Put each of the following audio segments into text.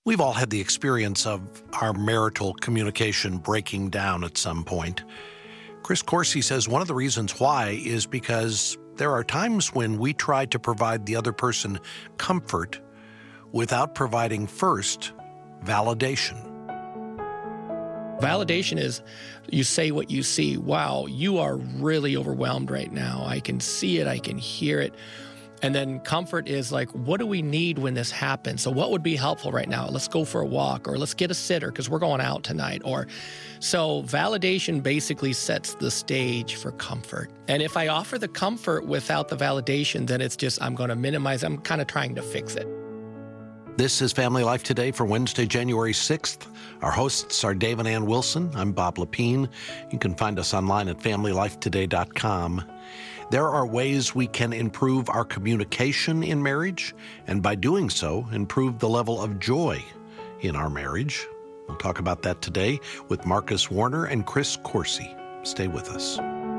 We've all had the experience of our marital communication breaking down at some point. Chris Coursey says one of the reasons why is because there are times when we try to provide the other person comfort without providing first validation. Validation is you say what you see. Wow, you are really overwhelmed right now. I can see it. I can hear it. And then comfort is like, what do we need when this happens? So what would be helpful right now? Let's go for a walk, or let's get a sitter because we're going out tonight. So validation basically sets the stage for comfort. And if I offer the comfort without the validation, then it's just, I'm going to minimize. I'm kind of trying to fix it. This is Family Life Today for Wednesday, January 6th. Our hosts are Dave and Ann Wilson. I'm Bob Lepine. You can find us online at FamilyLifeToday.com. There are ways we can improve our communication in marriage, and by doing so, improve the level of joy in our marriage. We'll talk about that today with Marcus Warner and Chris Coursey. Stay with us.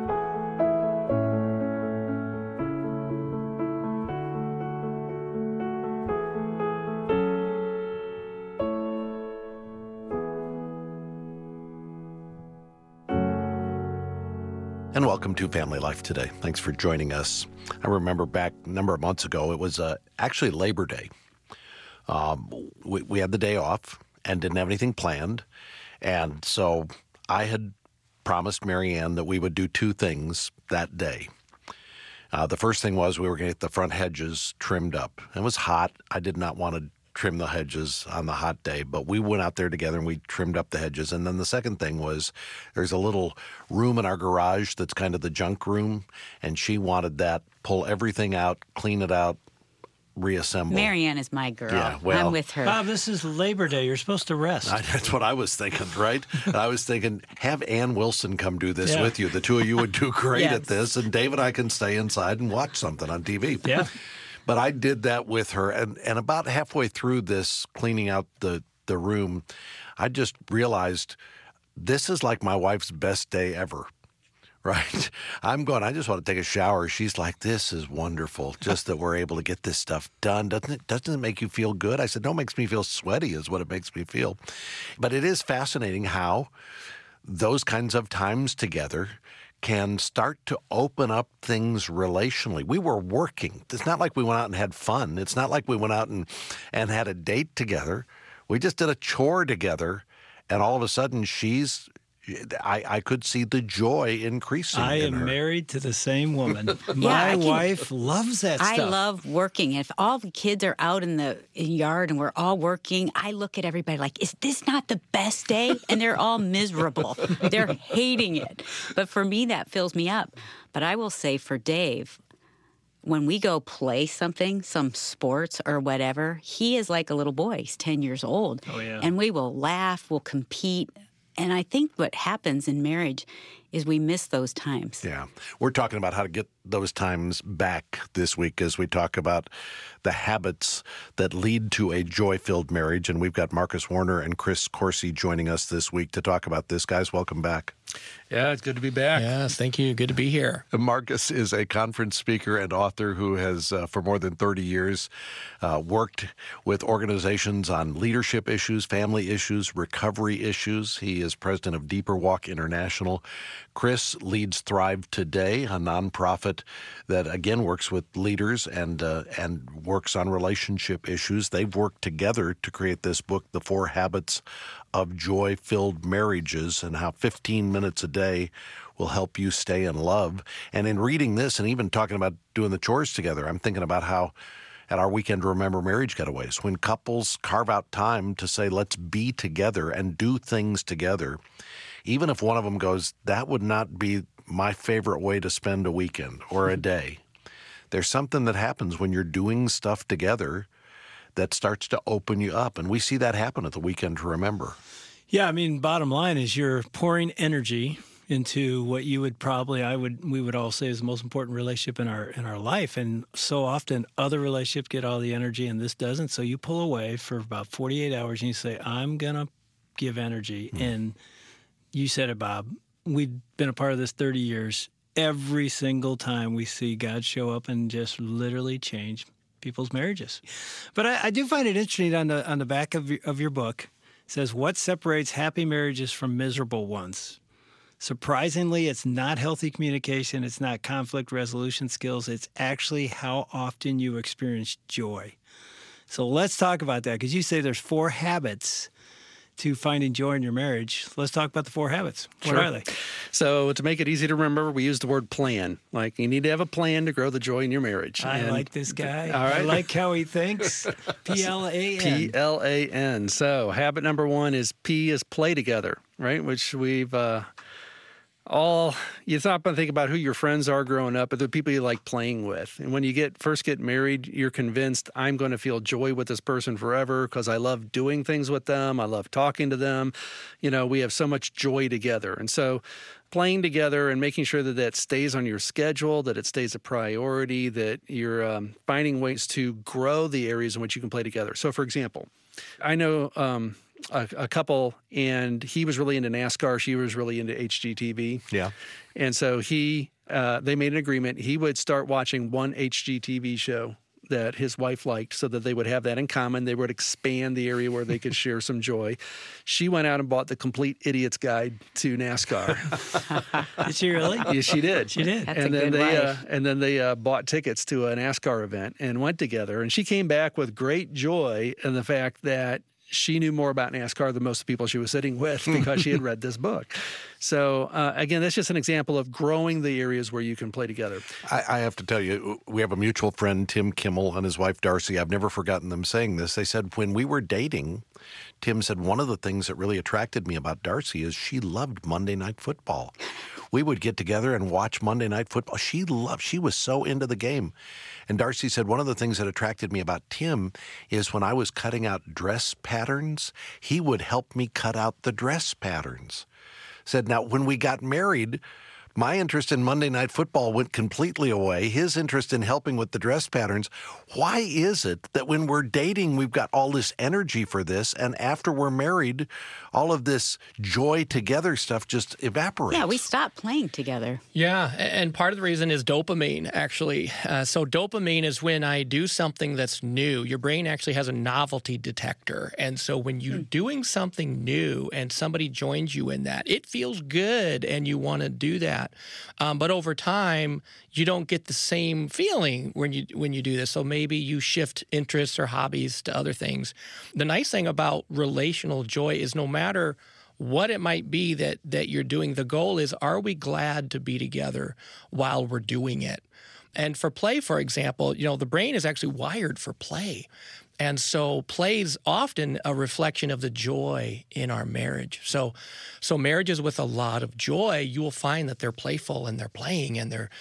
And welcome to Family Life Today. Thanks for joining us. I remember back a number of months ago, it was actually Labor Day. We had the day off and didn't have anything planned. And so I had promised Mary Ann that we would do two things that day. The first thing was we were going to get the front hedges trimmed up. It was hot. I did not want to trim the hedges on the hot day, but we went out there together and we trimmed up the hedges. And then the second thing was there's a little room in our garage that's kind of the junk room, and she wanted that, pull everything out, clean it out, reassemble. Mary Ann is my girl. Yeah, well, I'm with her. Bob, this is Labor Day. You're supposed to rest. That's what I was thinking, right? And I was thinking, have Ann Wilson come do this with you. The two of you would do great at this, and Dave and I can stay inside and watch something on TV. Yeah. But I did that with her, and about halfway through this, cleaning out the room, I just realized this is like my wife's best day ever, right? I just want to take a shower. She's like, this is wonderful, just that we're able to get this stuff done. Doesn't it make you feel good? I said, no, it makes me feel sweaty is what it makes me feel. But it is fascinating how those kinds of times together can start to open up things relationally. We were working. It's not like we went out and had fun. It's not like we went out and had a date together. We just did a chore together, and all of a sudden I could see the joy increasing. I in am her. married to the same woman. My wife loves that stuff. I love working. If all the kids are out in the yard and we're all working, I look at everybody like, is this not the best day? And they're all miserable. They're hating it. But for me, that fills me up. But I will say for Dave, when we go play something, some sports or whatever, he is like a little boy. He's 10 years old. Oh, yeah. And we will laugh, we'll compete. And I think what happens in marriage is we miss those times. Yeah. We're talking about how to get those times back this week as we talk about the habits that lead to a joy-filled marriage. And we've got Marcus Warner and Chris Coursey joining us this week to talk about this. Guys, welcome back. Yeah, it's good to be back. Yes, thank you. Good to be here. Marcus is a conference speaker and author who has, for more than 30 years, worked with organizations on leadership issues, family issues, recovery issues. He is president of Deeper Walk International. Chris leads Thrive Today, a nonprofit that, again, works with leaders and works on relationship issues. They've worked together to create this book, The 4 Habits of Joy-Filled Marriages, and how 15 minutes a day will help you stay in love. And in reading this and even talking about doing the chores together, I'm thinking about how at our Weekend Remember Marriage Getaways, when couples carve out time to say, let's be together and do things together, even if one of them goes, that would not be my favorite way to spend a weekend or a day. There's something that happens when you're doing stuff together that starts to open you up. And we see that happen at the Weekend to Remember. Yeah, I mean, bottom line is you're pouring energy into what you would we would all say is the most important relationship in our life. And so often other relationships get all the energy and this doesn't. So you pull away for about 48 hours and you say, I'm going to give energy. And you said it, Bob. We've been a part of this 30 years. Every single time we see God show up and just literally change people's marriages. But I do find it interesting on the back of your book. It says, what separates happy marriages from miserable ones? Surprisingly, it's not healthy communication. It's not conflict resolution skills. It's actually how often you experience joy. So let's talk about that, because you say there's 4 habits to finding joy in your marriage. Let's talk about the 4 habits. What are they? So to make it easy to remember, we use the word plan. Like, you need to have a plan to grow the joy in your marriage. I like this guy. All right. I like how he thinks. P-L-A-N. P-L-A-N. So habit number 1 is P is play together, right? Which we've you stop and think about who your friends are growing up, but the people you like playing with. And when you first get married, you're convinced, I'm going to feel joy with this person forever because I love doing things with them. I love talking to them. We have so much joy together. And so playing together and making sure that stays on your schedule, that it stays a priority, that you're finding ways to grow the areas in which you can play together. So, for example, I know a couple, and he was really into NASCAR. She was really into HGTV. Yeah. And so they made an agreement. He would start watching one HGTV show that his wife liked so that they would have that in common. They would expand the area where they could share some joy. She went out and bought the Complete Idiot's Guide to NASCAR. Did she really? Yeah, she did. She did. That's a good wife. And then they bought tickets to a NASCAR event and went together. And she came back with great joy in the fact that she knew more about NASCAR than most of the people she was sitting with because she had read this book. So, again, that's just an example of growing the areas where you can play together. I have to tell you, we have a mutual friend, Tim Kimmel, and his wife, Darcy. I've never forgotten them saying this. They said when we were dating, Tim said one of the things that really attracted me about Darcy is she loved Monday Night Football. We would get together and watch Monday Night Football. She was so into the game. And Darcy said one of the things that attracted me about Tim is when I was cutting out dress patterns, he would help me cut out the dress patterns. Said, now, when we got married, my interest in Monday Night Football went completely away. His interest in helping with the dress patterns. Why is it that when we're dating, we've got all this energy for this, and after we're married, all of this joy together stuff just evaporates? Yeah, we stopped playing together. Yeah, and part of the reason is dopamine, actually. So dopamine is when I do something that's new. Your brain actually has a novelty detector. And so when you're doing something new and somebody joins you in that, it feels good and you want to do that. But over time, you don't get the same feeling when you do this. So maybe you shift interests or hobbies to other things. The nice thing about relational joy is no matter what it might be that you're doing, the goal is, are we glad to be together while we're doing it? And for play, for example, the brain is actually wired for play. And so play is often a reflection of the joy in our marriage. So marriages with a lot of joy, you will find that they're playful and they're playing and they're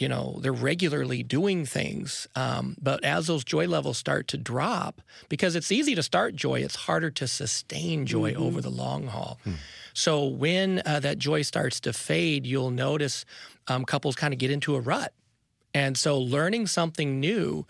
regularly doing things. But as those joy levels start to drop, because it's easy to start joy, it's harder to sustain joy over the long haul. So when that joy starts to fade, you'll notice couples kind of get into a rut. And so learning something new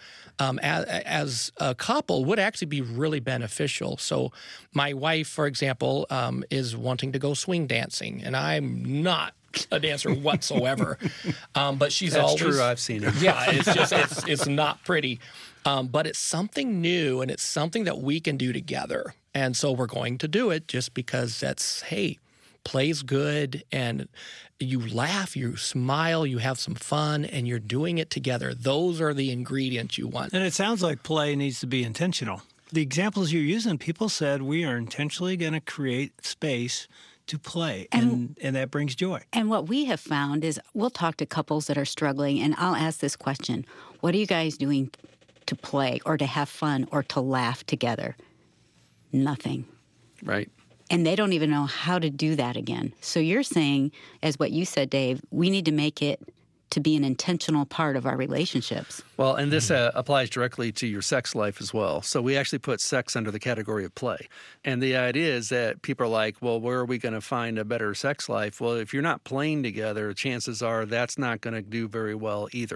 as a couple would actually be really beneficial. So my wife, for example, is wanting to go swing dancing, and I'm not a dancer whatsoever. But she's That's always true. I've seen it. Yeah, it's just it's not pretty. But it's something new, and it's something that we can do together. And so we're going to do it just because play's good, and you laugh, you smile, you have some fun, and you're doing it together. Those are the ingredients you want. And it sounds like play needs to be intentional. The examples you're using, people said we are intentionally going to create space to play, and that brings joy. And what we have found is we'll talk to couples that are struggling, and I'll ask this question: what are you guys doing to play or to have fun or to laugh together? Nothing. Right. And they don't even know how to do that again. So you're saying, as what you said, Dave, we need to make it to be an intentional part of our relationships. Well, and this applies directly to your sex life as well. So we actually put sex under the category of play. And the idea is that people are like, well, where are we going to find a better sex life? Well, if you're not playing together, chances are that's not going to do very well either.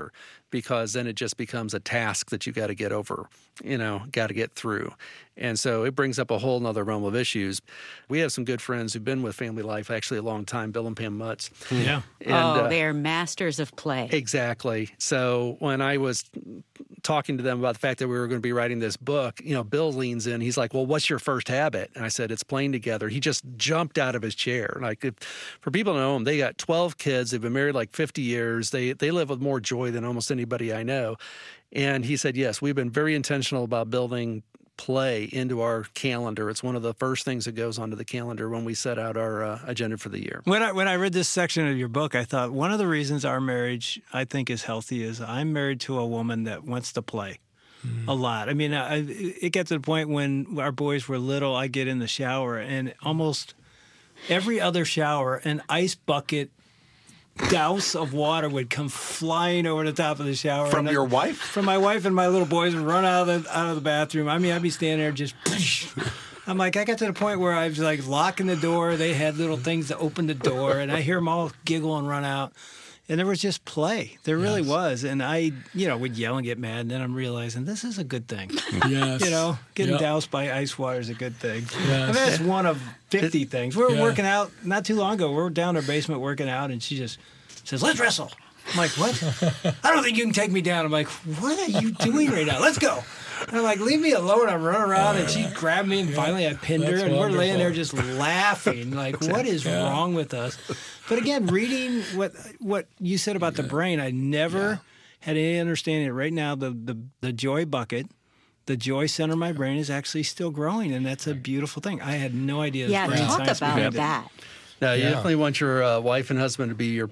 because then it just becomes a task that you got to get over, got to get through. And so it brings up a whole nother realm of issues. We have some good friends who've been with Family Life actually a long time, Bill and Pam Mutz. Yeah. And, they're masters of play. Exactly. So when I was talking to them about the fact that we were going to be writing this book, Bill leans in. He's like, well, what's your first habit? And I said, it's playing together. He just jumped out of his chair. Like, for people to know him, they got 12 kids. They've been married like 50 years. They live with more joy than almost anybody I know. And he said, yes, we've been very intentional about building play into our calendar. It's one of the first things that goes onto the calendar when we set out our agenda for the year. When I read this section of your book, I thought one of the reasons our marriage, I think, is healthy is I'm married to a woman that wants to play a lot. I mean, it gets to the point when our boys were little, I get in the shower, and almost every other shower, an ice bucket douse of water would come flying over the top of the shower. From your wife? From my wife, and my little boys would run out of the bathroom. I mean, I'd be standing there just... I'm like, I got to the point where I was like locking the door. They had little things to open the door, and I hear them all giggle and run out. And there was just play. There really was. And I, would yell and get mad, and then I'm realizing this is a good thing. Yes. Getting doused by ice water is a good thing. Yes. I mean, that's one of 50 things. We were working out not too long ago. We were down in our basement working out, and she just says, let's wrestle. I'm like, what? I don't think you can take me down. I'm like, what are you doing right now? Let's go. And I'm like, leave me alone. I'm running around, and she grabbed me, and finally I pinned her, and we're laying there just laughing. Like, what is wrong with us? But again, reading what you said about the brain, I never had any understanding. Right now, the joy bucket, the joy center of my brain is actually still growing, and that's a beautiful thing. I had no idea. Yeah, brain talk science about behind it. that. Now, you definitely want your wife and husband to be your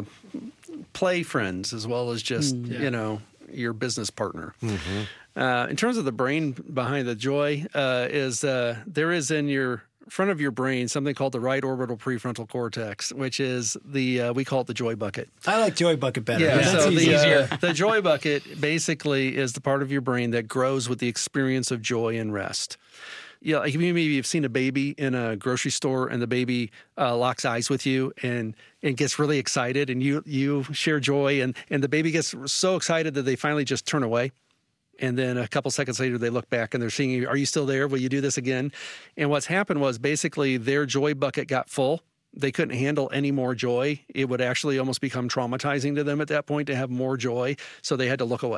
play friends as well as just, your business partner. Mm-hmm. In terms of the brain behind the joy, there is in your front of your brain something called the right orbital prefrontal cortex, which is we call it the joy bucket. I like joy bucket better. Yeah, That's so easier. the joy bucket basically is the part of your brain that grows with the experience of joy and rest. Yeah, like maybe you've seen a baby in a grocery store, and the baby locks eyes with you and gets really excited, and you share joy, and the baby gets so excited that they finally just turn away. And then a couple seconds later, they look back and they're seeing you. Are you still there? Will you do this again? And what's happened was basically their joy bucket got full. They couldn't handle any more joy. It would actually almost become traumatizing to them at that point to have more joy. So they had to look away.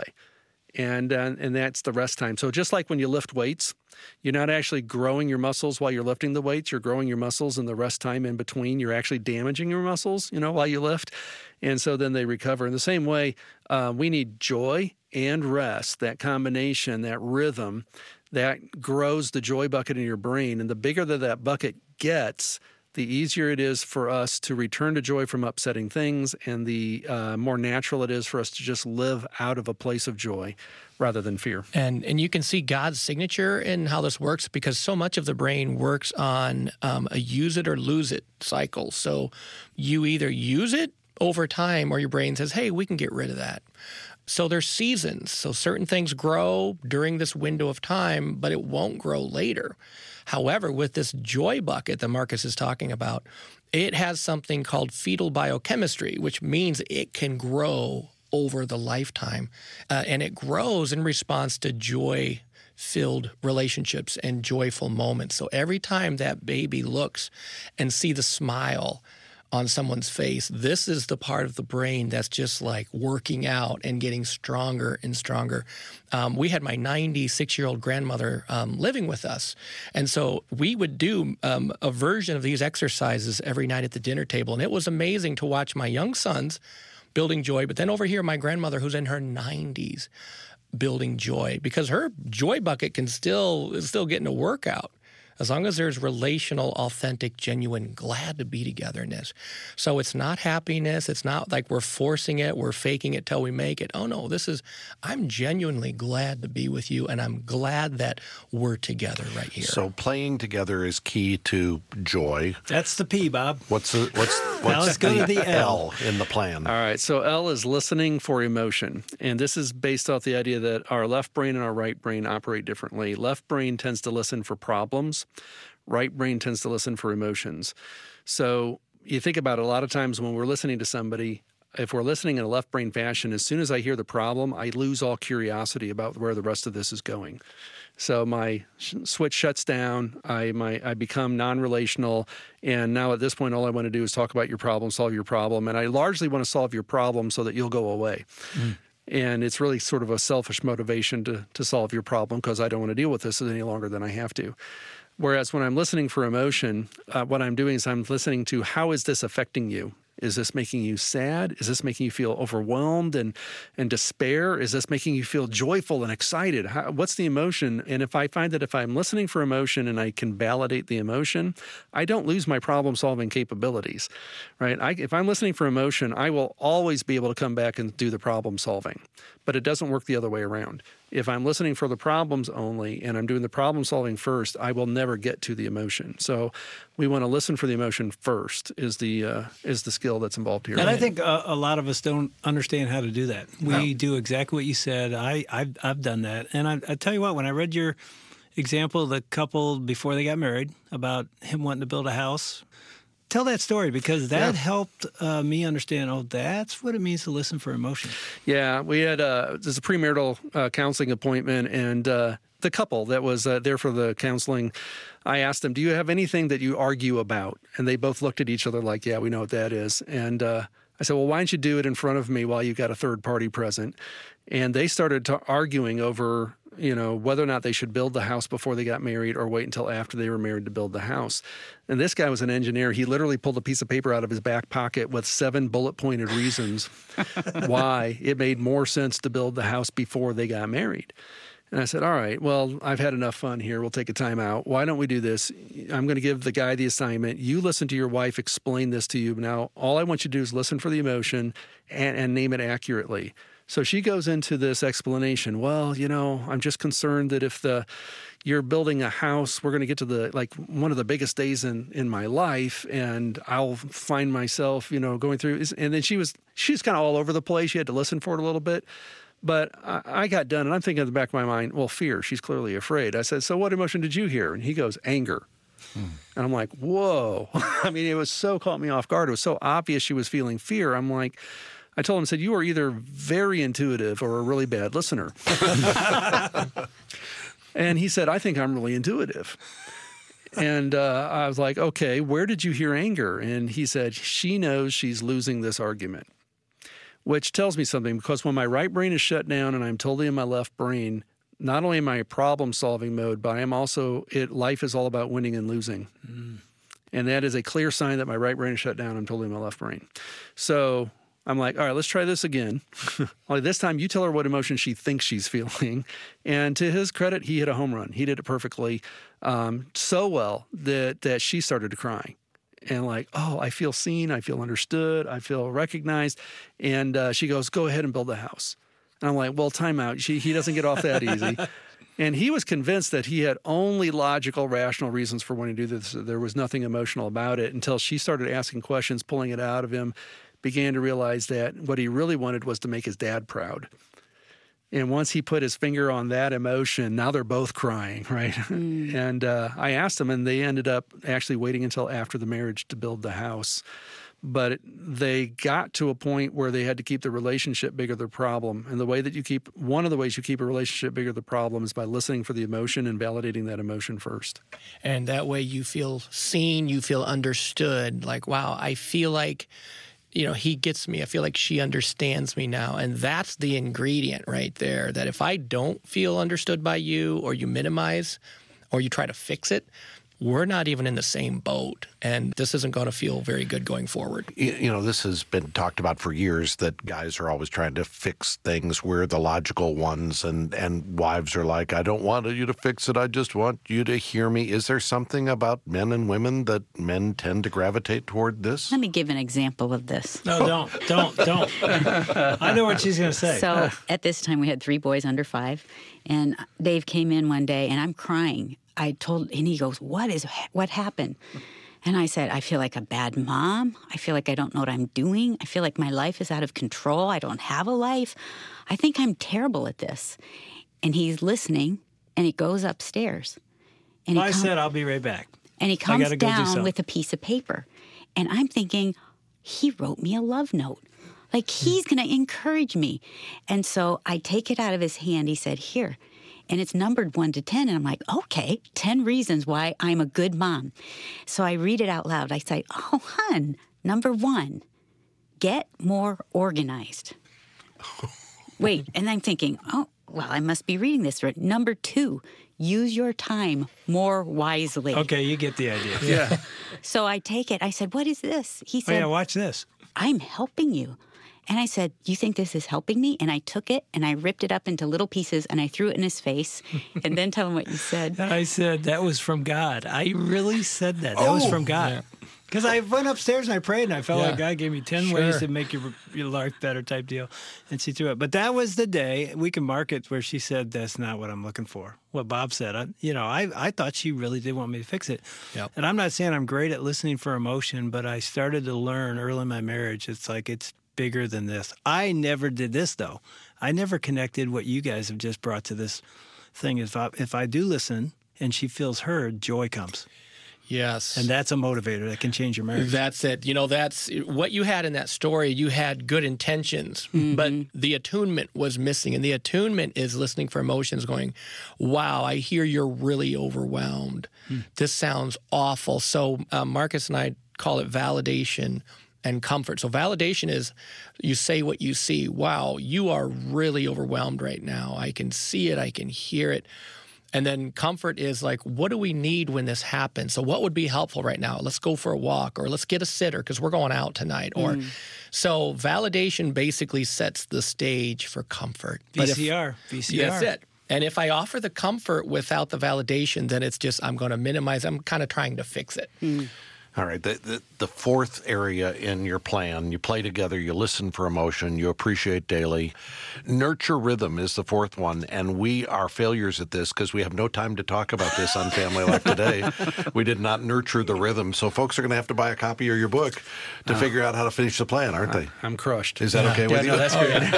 And that's the rest time. So just like when you lift weights, you're not actually growing your muscles while you're lifting the weights. You're growing your muscles in the rest time in between. You're actually damaging your muscles, while you lift. And so then they recover. In the same way, we need joy and rest, that combination, that rhythm, that grows the joy bucket in your brain. And the bigger that bucket gets, the easier it is for us to return to joy from upsetting things, and the more natural it is for us to just live out of a place of joy rather than fear. And you can see God's signature in how this works, because so much of the brain works on a use it or lose it cycle. So you either use it over time, or your brain says, hey, we can get rid of that. So there's seasons. So certain things grow during this window of time, but it won't grow later. However, with this joy bucket that Marcus is talking about, it has something called fetal biochemistry, which means it can grow over the lifetime. And it grows in response to joy-filled relationships and joyful moments. So every time that baby looks and see the smile on someone's face, this is the part of the brain that's just like working out and getting stronger and stronger. We had my 96-year-old grandmother living with us. And so we would do a version of these exercises every night at the dinner table. And it was amazing to watch my young sons building joy, but then over here, my grandmother, who's in her 90s, building joy, because her joy bucket is still getting a workout. As long as there's relational, authentic, genuine, glad to be togetherness. So it's not happiness. It's not like we're forcing it. We're faking it till we make it. Oh, no, I'm genuinely glad to be with you, and I'm glad that we're together right here. So playing together is key to joy. That's the P, Bob. What's let's go to the L in the plan? All right, so L is listening for emotion. And this is based off the idea that our left brain and our right brain operate differently. Left brain tends to listen for problems. Right brain tends to listen for emotions. So you think about it, a lot of times when we're listening to somebody, if we're listening in a left brain fashion, as soon as I hear the problem, I lose all curiosity about where the rest of this is going. So my switch shuts down. I become non-relational, and now at this point, all I want to do is talk about your problem, solve your problem, and I largely want to solve your problem so that you'll go away. And it's really sort of a selfish motivation to solve your problem because I don't want to deal with this any longer than I have to. Whereas when I'm listening for emotion, what I'm doing is I'm listening to how is this affecting you? Is this making you sad? Is this making you feel overwhelmed and despair? Is this making you feel joyful and excited? What's the emotion? And if I find that if I'm listening for emotion and I can validate the emotion, I don't lose my problem-solving capabilities, right? If I'm listening for emotion, I will always be able to come back and do the problem-solving. But it doesn't work the other way around. If I'm listening for the problems only and I'm doing the problem solving first, I will never get to the emotion. So we want to listen for the emotion first is the skill that's involved here. And I think a lot of us don't understand how to do that. We do exactly what you said. I've done that. And I tell you what, when I read your example of the couple before they got married about him wanting to build a house, tell that story because that helped me understand, that's what it means to listen for emotion. Yeah, we had there's a premarital counseling appointment, and the couple that was there for the counseling, I asked them, do you have anything that you argue about? And they both looked at each other like, yeah, we know what that is. And I said, well, why don't you do it in front of me while you've got a third party present? And they started arguing over whether or not they should build the house before they got married or wait until after they were married to build the house. And this guy was an engineer. He literally pulled a piece of paper out of his back pocket with 7 bullet-pointed reasons why it made more sense to build the house before they got married. And I said, all right, well, I've had enough fun here. We'll take a time out. Why don't we do this? I'm going to give the guy the assignment. You listen to your wife explain this to you. Now, all I want you to do is listen for the emotion and name it accurately. So she goes into this explanation. Well, I'm just concerned that if you're building a house, we're going to get to one of the biggest days in my life, and I'll find myself, going through. And then she's kind of all over the place. You had to listen for it a little bit. But I got done, and I'm thinking in the back of my mind, well, fear. She's clearly afraid. I said, so what emotion did you hear? And he goes, anger. And I'm like, whoa. I mean, it was so caught me off guard. It was so obvious she was feeling fear. I'm like, I told him, I said, you are either very intuitive or a really bad listener. And he said, I think I'm really intuitive. And I was like, okay, where did you hear anger? And he said, she knows she's losing this argument, which tells me something, because when my right brain is shut down and I'm totally in my left brain, not only am I in problem-solving mode, but I am also, life is all about winning and losing. And that is a clear sign that my right brain is shut down. I'm totally in my left brain. So I'm like, all right, let's try this again. Only this time you tell her what emotion she thinks she's feeling. And to his credit, he hit a home run. He did it perfectly, so well that she started to cry. And like, oh, I feel seen, I feel understood, I feel recognized. And she goes, go ahead and build the house. And I'm like, well, time out. He doesn't get off that easy. And he was convinced that he had only logical, rational reasons for wanting to do this. There was nothing emotional about it until she started asking questions, pulling it out of him, began to realize that what he really wanted was to make his dad proud. And once he put his finger on that emotion, now they're both crying, right? And I asked them, and they ended up actually waiting until after the marriage to build the house. But they got to a point where they had to keep the relationship bigger the problem. And one of the ways you keep a relationship bigger the problem is by listening for the emotion and validating that emotion first. And that way you feel seen, you feel understood. Like, wow, I feel like, he gets me. I feel like she understands me now. And that's the ingredient right there, that if I don't feel understood by you, or you minimize, or you try to fix it, we're not even in the same boat, and this isn't going to feel very good going forward. This has been talked about for years, that guys are always trying to fix things. We're the logical ones, and wives are like, I don't want you to fix it. I just want you to hear me. Is there something about men and women that men tend to gravitate toward this? Let me give an example of this. No, don't. I know what she's going to say. So at this time, we had 3 boys under 5, and Dave came in one day, and I'm crying. And he goes, what happened? And I said, I feel like a bad mom. I feel like I don't know what I'm doing. I feel like my life is out of control. I don't have a life. I think I'm terrible at this. And he's listening, and he goes upstairs. And I said, I'll be right back. And he comes down with a piece of paper. And I'm thinking, he wrote me a love note. Like, he's going to encourage me. And so I take it out of his hand. He said, here. And it's numbered 1 to 10. And I'm like, okay, 10 reasons why I'm a good mom. So I read it out loud. I say, oh, hon, number 1, get more organized. Wait, and I'm thinking, oh, well, I must be reading this right. Number 2, use your time more wisely. Okay, you get the idea. Yeah. So I take it. I said, what is this? He Oh, said, yeah, watch this. I'm helping you. And I said, you think this is helping me? And I took it and I ripped it up into little pieces and I threw it in his face. And then tell him what you said. I said, that was from God. I really said that. That was from God. Because I went upstairs and I prayed and I felt like God gave me 10 ways to make your life better type deal. And she threw it. But that was the day, we can mark it, where she said, that's not what I'm looking for. What Bob said. I thought she really did want me to fix it. Yep. And I'm not saying I'm great at listening for emotion, but I started to learn early in my marriage. It's like, it's bigger than this. I never did this, though. I never connected what you guys have just brought to this thing. If I do listen and she feels heard, joy comes. Yes. And that's a motivator that can change your marriage. That's it. That's what you had in that story. You had good intentions, but the attunement was missing. And the attunement is listening for emotions, going, wow, I hear you're really overwhelmed. This sounds awful. So Marcus and I call it validation and comfort. So validation is you say what you see. Wow, you are really overwhelmed right now. I can see it. I can hear it. And then comfort is like, what do we need when this happens? So what would be helpful right now? Let's go for a walk, or let's get a sitter because we're going out tonight. Or so validation basically sets the stage for comfort. VCR. That's it. And if I offer the comfort without the validation, then it's just I'm going to minimize. I'm kind of trying to fix it. All right. The fourth area in your plan, you play together, you listen for emotion, you appreciate daily. Nurture rhythm is the fourth one, and we are failures at this because we have no time to talk about this on Family Life Today. We did not nurture the rhythm, so folks are going to have to buy a copy of your book to figure out how to finish the plan, aren't they? I'm crushed. Is that okay with you? No, that's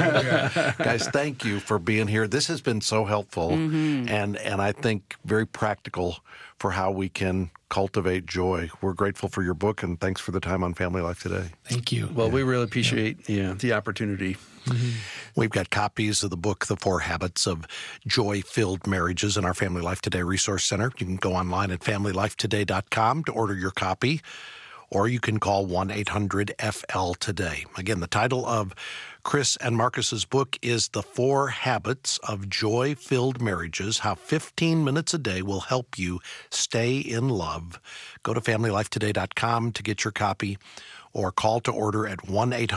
good. Guys, thank you for being here. This has been so helpful and I think very practical for how we can cultivate joy. We're grateful for your book, and thanks for the time on Family Life Today. Thank you. Well, we really appreciate the opportunity. We've got copies of the book, The 4 Habits of Joy-Filled Marriages, in our Family Life Today Resource Center. You can go online at familylifetoday.com to order your copy, or you can call 1-800-FL-TODAY. Again, the title of Chris and Marcus's book is The 4 Habits of Joy-Filled Marriages, How 15 Minutes a Day Will Help You Stay in Love. Go to familylifetoday.com to get your copy, or call to order at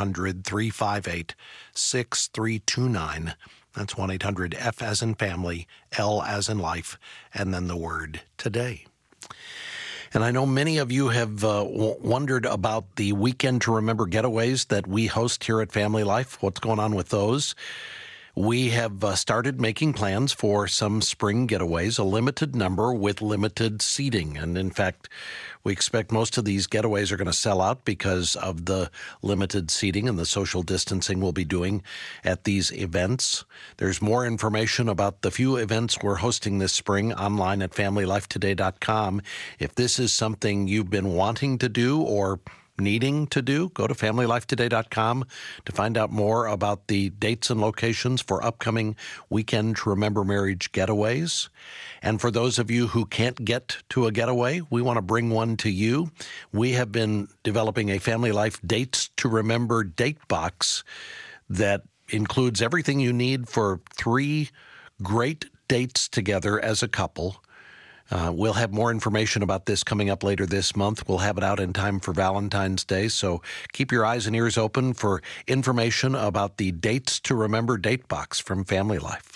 1-800-358-6329. That's 1-800-F as in family, L as in life, and then the word today. And I know many of you have wondered about the Weekend to Remember getaways that we host here at Family Life. What's going on with those? We have started making plans for some spring getaways, a limited number with limited seating. And in fact, we expect most of these getaways are going to sell out because of the limited seating and the social distancing we'll be doing at these events. There's more information about the few events we're hosting this spring online at familylifetoday.com. If this is something you've been wanting to do or needing to do, go to familylifetoday.com to find out more about the dates and locations for upcoming Weekend to Remember Marriage getaways. And for those of you who can't get to a getaway, we want to bring one to you. We have been developing a Family Life Dates to Remember date box that includes everything you need for 3 great dates together as a couple. We'll have more information about this coming up later this month. We'll have it out in time for Valentine's Day, so keep your eyes and ears open for information about the Dates to Remember date box from Family Life.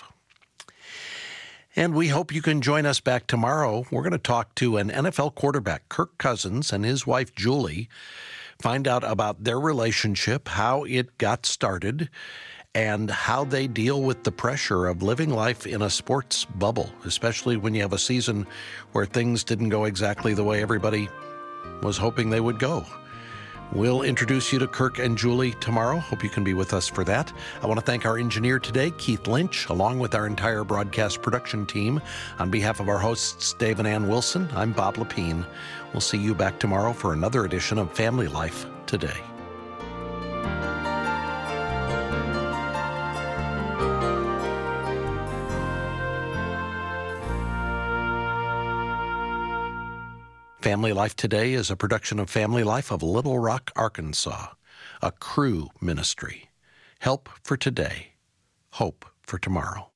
And we hope you can join us back tomorrow. We're going to talk to an NFL quarterback, Kirk Cousins, and his wife, Julie, find out about their relationship, how it got started, and how they deal with the pressure of living life in a sports bubble, especially when you have a season where things didn't go exactly the way everybody was hoping they would go. We'll introduce you to Kirk and Julie tomorrow. Hope you can be with us for that. I want to thank our engineer today, Keith Lynch, along with our entire broadcast production team. On behalf of our hosts, Dave and Ann Wilson, I'm Bob Lepine. We'll see you back tomorrow for another edition of Family Life Today. Family Life Today is a production of Family Life of Little Rock, Arkansas, a Cru ministry. Help for today, hope for tomorrow.